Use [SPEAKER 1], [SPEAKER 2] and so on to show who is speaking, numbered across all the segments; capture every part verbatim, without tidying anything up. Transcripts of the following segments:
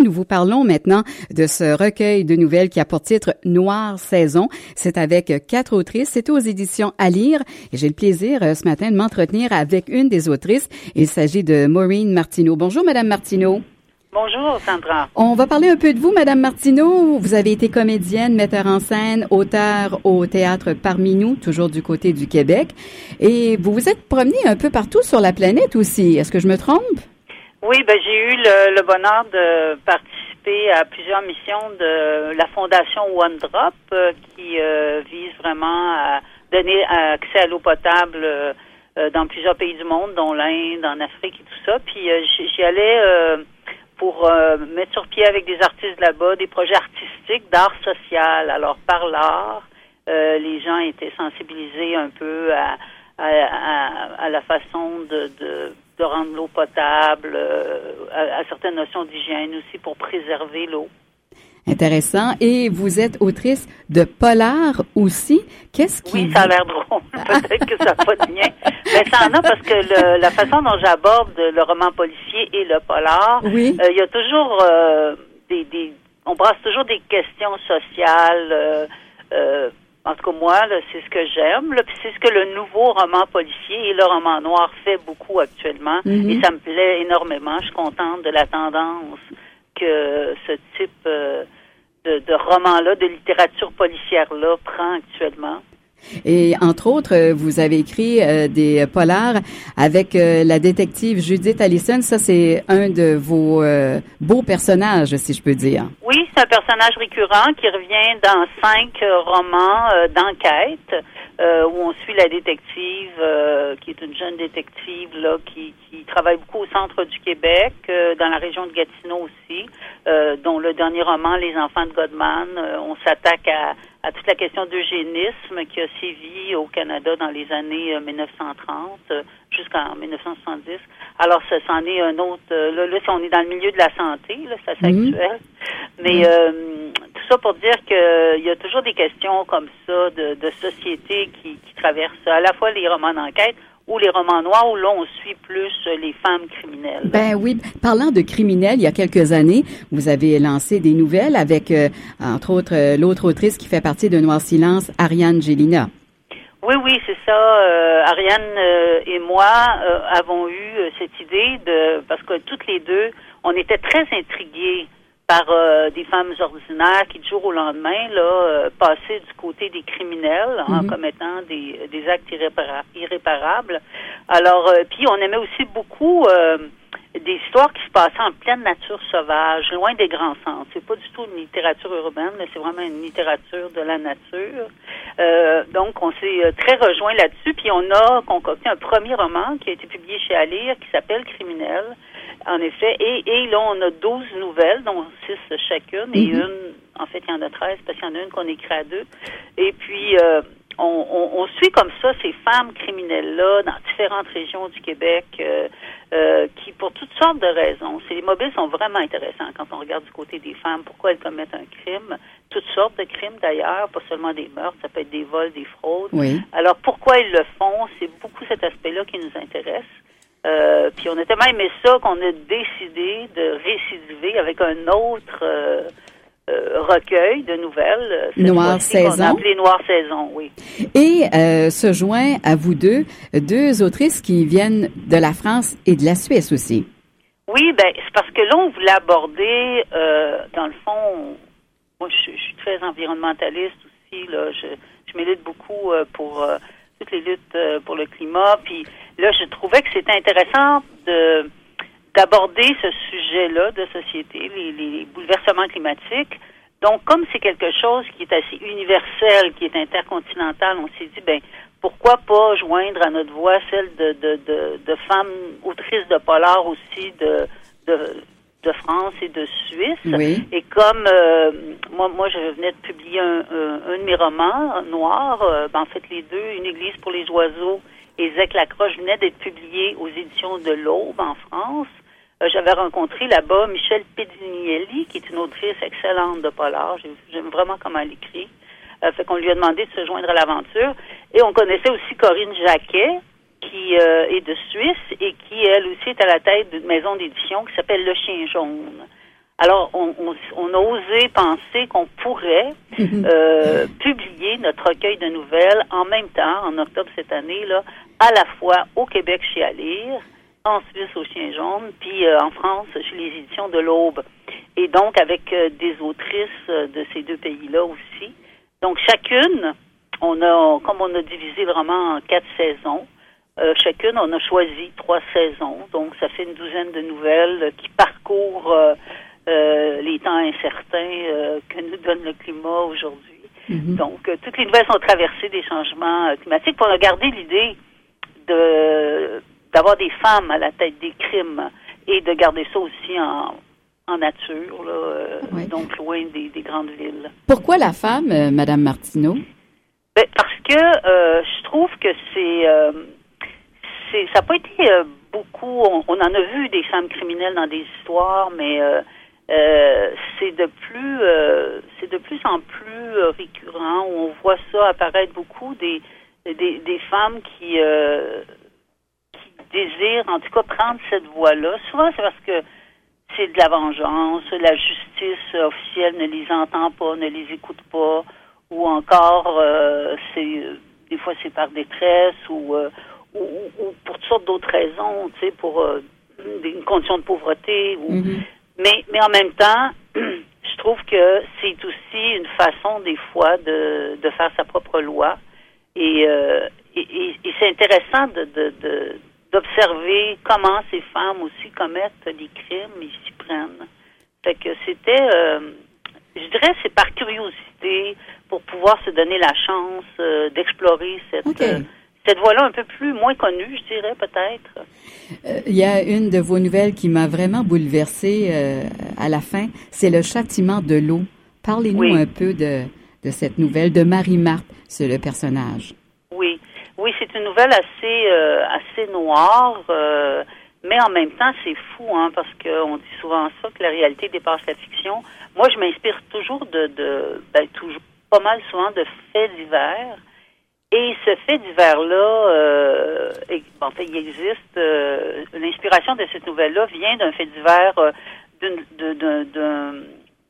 [SPEAKER 1] nous vous parlons maintenant de ce recueil de nouvelles qui a pour titre Noire Saison. C'est avec quatre autrices. C'est aux éditions À lire. Et j'ai le plaisir euh, ce matin de m'entretenir avec une des autrices. Il s'agit de Maureen Martineau. Bonjour, Madame Martineau.
[SPEAKER 2] Bonjour, Sandra.
[SPEAKER 1] On va parler un peu de vous, Madame Martineau. Vous avez été comédienne, metteur en scène, auteur au théâtre Parmi nous, toujours du côté du Québec. Et vous vous êtes promenée un peu partout sur la planète aussi. Est-ce que je me trompe?
[SPEAKER 2] Oui, ben j'ai eu le, le bonheur de participer à plusieurs missions de la Fondation One Drop euh, qui euh, vise vraiment à donner accès à l'eau potable euh, dans plusieurs pays du monde, dont l'Inde, en Afrique et tout ça. Puis euh, j'y allais... Euh, pour euh, mettre sur pied avec des artistes là-bas des projets artistiques d'art social. Alors, par l'art, euh, les gens étaient sensibilisés un peu à, à, à, à la façon de, de, de rendre l'eau potable, euh, à, à certaines notions d'hygiène aussi pour préserver l'eau.
[SPEAKER 1] Intéressant. Et vous êtes autrice de polar aussi. Qu'est-ce qui...
[SPEAKER 2] Oui, ça a l'air drôle. Peut-être que ça n'a pas de lien. Mais ça en a parce que le, la façon dont j'aborde le roman policier et le polar,
[SPEAKER 1] oui.
[SPEAKER 2] euh, il y a toujours euh, des, des... On brasse toujours des questions sociales. Euh, euh, en tout cas, moi, là, c'est ce que j'aime. Là, puis c'est ce que le nouveau roman policier et le roman noir fait beaucoup actuellement. Mm-hmm. Et ça me plaît énormément. Je suis contente de la tendance que ce type euh, de, de roman-là, de littérature policière-là prend actuellement.
[SPEAKER 1] Et entre autres, vous avez écrit euh, des polars avec euh, la détective Judith Allison. Ça, c'est un de vos euh, beaux personnages, si je peux dire.
[SPEAKER 2] Oui, c'est un personnage récurrent qui revient dans cinq euh, romans euh, d'enquête euh, où on suit la détective, euh, qui est une jeune détective là qui, qui travaille beaucoup au centre du Québec, euh, dans la région de Gatineau aussi, euh, dont le dernier roman, Les enfants de Godman, euh, on s'attaque à à toute la question d'eugénisme qui a sévi au Canada dans les années euh, dix-neuf cent trente euh, jusqu'en dix-neuf cent soixante-dix. Alors, ça c'en est un autre... Euh, là, là, si on est dans le milieu de la santé, là, c'est assez mm-hmm. actuel. Mais mm-hmm. euh, tout ça pour dire qu'il y a toujours des questions comme ça de, de société qui, qui traversent à la fois les romans d'enquête ou les romans noirs où là, on suit plus les femmes criminelles.
[SPEAKER 1] Ben oui. Parlant de criminels, il y a quelques années, vous avez lancé des nouvelles avec, euh, entre autres, euh, l'autre autrice qui fait partie de Noir Silence, Ariane Gélina.
[SPEAKER 2] Oui, oui, c'est ça. Euh, Ariane euh, et moi euh, avons eu euh, cette idée de... Parce que toutes les deux, on était très intrigués par euh, des femmes ordinaires qui, du jour au lendemain, là, euh, passaient du côté des criminels mm-hmm. en commettant des, des actes irrépara- irréparables. Alors, euh, puis on aimait aussi beaucoup euh, des histoires qui se passaient en pleine nature sauvage, loin des grands centres. C'est pas du tout une littérature urbaine, mais c'est vraiment une littérature de la nature. Euh, donc, on s'est euh, très rejoints là-dessus, puis on a concocté un premier roman qui a été publié chez À lire, qui s'appelle Criminel. En effet, et, et là, on a douze nouvelles, dont six chacune, et mm-hmm. une, en fait, il y en a treize, parce qu'il y en a une qu'on écrit à deux. Et puis, euh, on, on, on suit comme ça ces femmes criminelles-là dans différentes régions du Québec, euh, euh, qui, pour toutes sortes de raisons, ces mobiles sont vraiment intéressants quand on regarde du côté des femmes, pourquoi elles commettent un crime, toutes sortes de crimes d'ailleurs, pas seulement des meurtres, ça peut être des vols, des fraudes.
[SPEAKER 1] Oui.
[SPEAKER 2] Alors, pourquoi elles le font, c'est beaucoup cet aspect-là qui nous intéresse. Euh, puis on a tellement aimé ça qu'on a décidé de récidiver avec un autre euh, euh, recueil de nouvelles.
[SPEAKER 1] Noire Saison.
[SPEAKER 2] Qu'on a appelé Noire Saison, oui.
[SPEAKER 1] Et euh, se joint à vous deux, deux autrices qui viennent de la France et de la Suisse aussi.
[SPEAKER 2] Oui, ben c'est parce que là, on voulait aborder, euh, dans le fond, moi je, je suis très environnementaliste aussi, là, je, je milite beaucoup euh, pour... Euh, toutes les luttes euh, pour le climat. Puis là, je trouvais que c'était intéressant de d'aborder ce sujet-là de société, les, les bouleversements climatiques. Donc, comme c'est quelque chose qui est assez universel, qui est intercontinental, on s'est dit, ben pourquoi pas joindre à notre voix celle de de de, de femmes autrices de polar aussi de de de France et de Suisse.
[SPEAKER 1] Oui. Et
[SPEAKER 2] comme euh, moi, moi, je venais de publier un, un, un de mes romans noirs, euh, ben, en fait les deux, Une église pour les oiseaux et Zec Lacroche, venait d'être publié aux éditions de l'Aube en France. Euh, j'avais rencontré là-bas Michel Pedinielli, qui est une autrice excellente de polar. J'aime vraiment comment elle écrit. Euh, fait qu'on lui a demandé de se joindre à l'aventure. Et on connaissait aussi Corinne Jacquet, qui euh, est de Suisse et qui, elle aussi, est à la tête d'une maison d'édition qui s'appelle Le Chien Jaune. Alors, on, on, on a osé penser qu'on pourrait euh, publier notre recueil de nouvelles en même temps, en octobre cette année, là, à la fois au Québec chez À lire, en Suisse au Chien Jaune, puis euh, en France chez les éditions de l'Aube. Et donc, avec euh, des autrices euh, de ces deux pays-là aussi. Donc, chacune, on a, comme on a divisé le roman en quatre saisons, euh, chacune, on a choisi trois saisons. Donc, ça fait une douzaine de nouvelles euh, qui parcourent euh, euh, les temps incertains euh, que nous donne le climat aujourd'hui. Mm-hmm. Donc, euh, toutes les nouvelles sont traversées des changements euh, climatiques. Puis on a gardé l'idée de d'avoir des femmes à la tête des crimes et de garder ça aussi en, en nature, là, euh, oui. donc loin des, des grandes villes.
[SPEAKER 1] Pourquoi la femme, euh, Madame Martineau?
[SPEAKER 2] Ben, parce que euh, je trouve que c'est, euh, c'est ça n'a pas été euh, beaucoup, on, on en a vu des femmes criminelles dans des histoires, mais euh, euh, c'est de plus euh, c'est de plus en plus euh, récurrent, où on voit ça apparaître beaucoup, des, des, des femmes qui... Euh, désirent, en tout cas, prendre cette voie-là. Souvent, c'est parce que c'est de la vengeance, la justice officielle ne les entend pas, ne les écoute pas, ou encore, euh, c'est des fois, c'est par détresse, ou, euh, ou, ou pour toutes sortes d'autres raisons, tu sais, pour euh, une condition de pauvreté. Ou... Mm-hmm. Mais, mais en même temps, je trouve que c'est aussi une façon, des fois, de, de faire sa propre loi. Et, euh, et, et, et c'est intéressant de... de, de d'observer comment ces femmes aussi commettent des crimes et s'y prennent. Fait que c'était, euh, je dirais, c'est par curiosité, pour pouvoir se donner la chance euh, d'explorer cette, okay. euh, cette voie-là un peu plus, moins connue, je dirais, peut-être.
[SPEAKER 1] Il euh, y a une de vos nouvelles qui m'a vraiment bouleversée euh, à la fin, c'est Le châtiment de l'eau. Parlez-nous oui. un peu de, de cette nouvelle, de Marie-Marthe, c'est le personnage.
[SPEAKER 2] Oui. Oui, c'est une nouvelle assez euh, assez noire, euh, mais en même temps, c'est fou, hein, parce qu'on dit souvent ça, que la réalité dépasse la fiction. Moi, je m'inspire toujours de, de ben, toujours, pas mal souvent de faits divers. Et ce fait divers-là, euh, en fait, il existe, euh, l'inspiration de cette nouvelle-là vient d'un fait divers euh, d'une, de, de, de,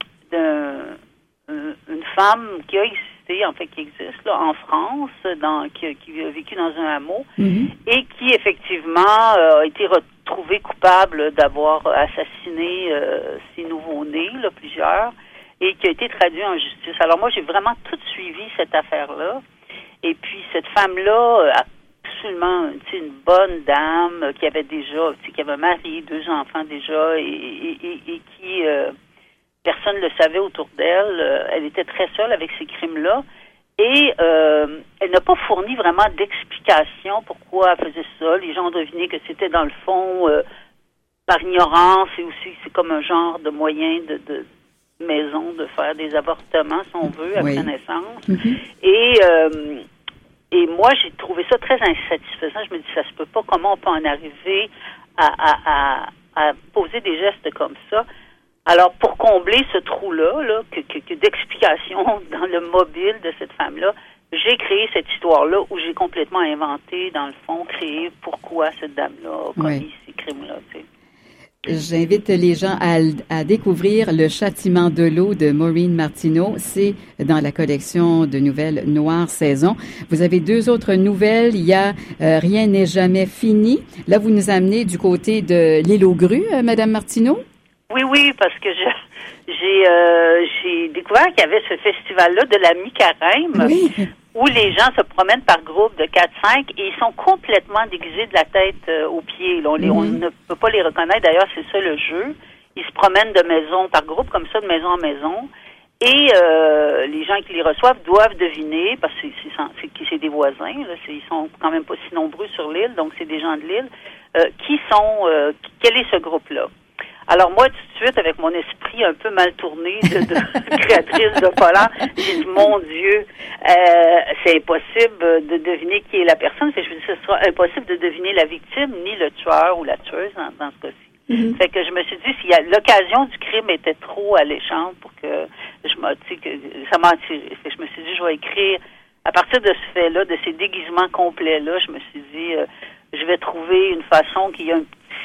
[SPEAKER 2] de, de, une femme qui a existé, en fait, qui existe là, en France, dans, qui, qui a vécu dans un hameau, mm-hmm. et qui, effectivement, euh, a été retrouvée coupable d'avoir assassiné euh, ses nouveau-nés, là, plusieurs, et qui a été traduit en justice. Alors moi, j'ai vraiment tout suivi cette affaire-là. Et puis, cette femme-là, absolument, tu sais, une bonne dame, qui avait déjà, tu sais, qui avait marié, deux enfants déjà, et, et, et, et qui... Euh, personne ne le savait autour d'elle. Elle était très seule avec ces crimes-là. Et euh, elle n'a pas fourni vraiment d'explication pourquoi elle faisait ça. Les gens ont deviné que c'était, dans le fond, euh, par ignorance, et aussi c'est comme un genre de moyen de, de maison de faire des avortements, si on veut, après oui. naissance. Mm-hmm. Et, euh, et moi, j'ai trouvé ça très insatisfaisant. Je me dis, ça se peut pas. Comment on peut en arriver à, à, à, à poser des gestes comme ça? Alors, pour combler ce trou-là, là, que, que, que d'explications dans le mobile de cette femme-là, j'ai créé cette histoire-là où j'ai complètement inventé, dans le fond, créé pourquoi cette dame-là a commis oui. ces crimes-là. Tu sais.
[SPEAKER 1] J'invite les gens à, à découvrir Le châtiment de l'eau de Maureen Martineau. C'est dans la collection de nouvelles Noire Saison. Vous avez deux autres nouvelles. Il y a euh, Rien n'est jamais fini. Là, vous nous amenez du côté de l'île aux grues, euh, Madame Martineau?
[SPEAKER 2] Oui, oui, parce que je, j'ai, euh, j'ai découvert qu'il y avait ce festival-là de la mi-carême oui. où les gens se promènent par groupe de quatre cinq et ils sont complètement déguisés de la tête euh, aux pieds. Là. On, les, mm-hmm. on ne peut pas les reconnaître. D'ailleurs, c'est ça le jeu. Ils se promènent de maison par groupe, comme ça, de maison en maison. Et euh, les gens qui les reçoivent doivent deviner, parce que c'est, c'est, c'est, c'est des voisins, là, c'est, ils sont quand même pas si nombreux sur l'île, donc c'est des gens de l'île, euh, qui sont, euh, quel est ce groupe-là? Alors moi, tout de suite, avec mon esprit un peu mal tourné de, de créatrice de polar, j'ai dit, mon Dieu, euh, c'est impossible de deviner qui est la personne. Fait que je me dis, ce sera impossible de deviner la victime, ni le tueur ou la tueuse dans, dans ce cas-ci. Mm-hmm. Fait que je me suis dit, si l'occasion du crime était trop alléchante pour que je me, tu sais, que ça m'a attiré. Fait que je me suis dit, je vais écrire, à partir de ce fait-là, de ces déguisements complets-là, je me suis dit, euh, je vais trouver une façon qu'il y a un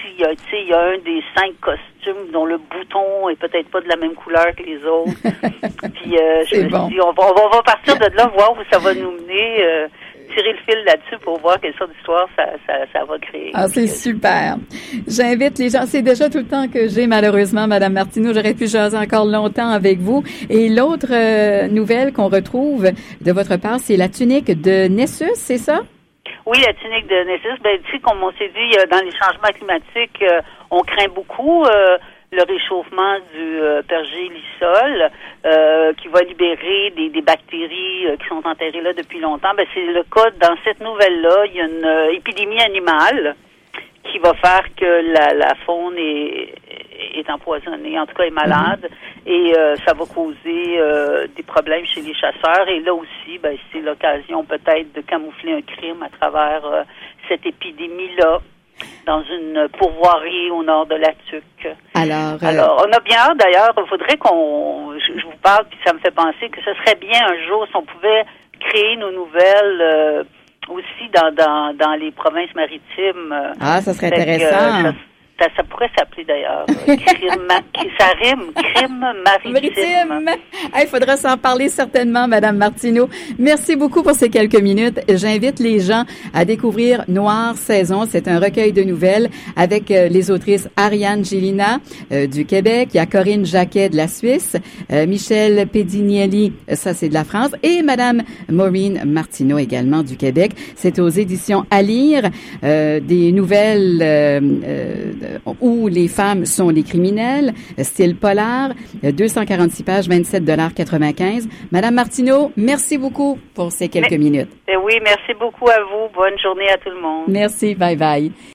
[SPEAKER 2] il y a, tu sais, il y a un des cinq costumes dont le bouton est peut-être pas de la même couleur que les autres. Puis euh, je me bon. suis dit, on va, on va partir de là, voir où ça va nous mener, euh, tirer le fil là-dessus pour voir quelle sorte d'histoire ça, ça, ça va créer.
[SPEAKER 1] Ah, c'est super. J'invite les gens. C'est déjà tout le temps que j'ai, malheureusement, Madame Martineau. J'aurais pu jaser encore longtemps avec vous. Et l'autre euh, nouvelle qu'on retrouve de votre part, c'est la tunique de Nessus, c'est ça?
[SPEAKER 2] Oui, la tunique de Nessus. Ben, tu sais, comme on s'est dit, dans les changements climatiques, euh, on craint beaucoup euh, le réchauffement du euh, pergélisol euh, qui va libérer des, des bactéries euh, qui sont enterrées là depuis longtemps. Ben, c'est le cas dans cette nouvelle-là. Il y a une euh, épidémie animale qui va faire que la, la faune est, est empoisonnée, en tout cas est malade, mm-hmm. et euh, ça va causer euh, des problèmes chez les chasseurs. Et là aussi, ben, c'est l'occasion peut-être de camoufler un crime à travers euh, cette épidémie-là dans une pourvoirie au nord de la Tuque.
[SPEAKER 1] Alors, euh...
[SPEAKER 2] Alors, on a bien hâte d'ailleurs, il faudrait qu'on, je, je vous parle, puis ça me fait penser que ce serait bien un jour si on pouvait créer nos nouvelles euh, aussi dans, dans, dans les provinces maritimes.
[SPEAKER 1] Ah, ça serait intéressant.
[SPEAKER 2] Que, ça, ça, ça pourrait s'appeler d'ailleurs. Crime, ça rime, crime maritime.
[SPEAKER 1] Maritime. Il hey, faudra s'en parler certainement, Madame Martineau. Merci beaucoup pour ces quelques minutes. J'invite les gens à découvrir Noire Saison. C'est un recueil de nouvelles avec euh, les autrices Ariane Gélina euh, du Québec, il y a Corinne Jacquet de la Suisse, euh, Michel Pedignelli, ça c'est de la France, et Madame Maureen Martineau également du Québec. C'est aux éditions À lire, euh, des nouvelles euh, euh, où les femmes sont les criminels, style polar, deux cent quarante-six pages, vingt-sept dollars quatre-vingt-quinze. Madame Martineau, merci beaucoup pour ces quelques
[SPEAKER 2] Mais,
[SPEAKER 1] minutes.
[SPEAKER 2] Oui, merci beaucoup à vous. Bonne journée à tout le monde.
[SPEAKER 1] Merci, bye bye.